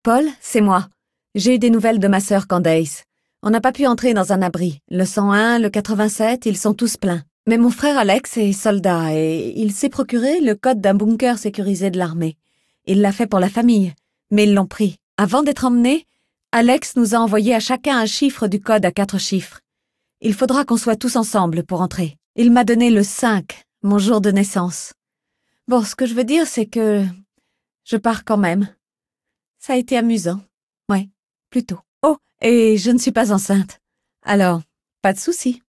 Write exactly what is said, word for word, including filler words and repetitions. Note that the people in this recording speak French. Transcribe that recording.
Paul, c'est moi. J'ai eu des nouvelles de ma sœur Candace. On n'a pas pu entrer dans un abri. Le cent un, le quatre-vingt-sept, ils sont tous pleins. Mais mon frère Alex est soldat et il s'est procuré le code d'un bunker sécurisé de l'armée. Il l'a fait pour la famille, mais ils l'ont pris. Avant d'être emmenés, Alex nous a envoyé à chacun un chiffre du code à quatre chiffres. Il faudra qu'on soit tous ensemble pour entrer. Il m'a donné le cinq, mon jour de naissance. Bon, ce que je veux dire, c'est que je pars quand même. Ça a été amusant. Ouais, plutôt. Oh, et je ne suis pas enceinte. Alors, pas de souci.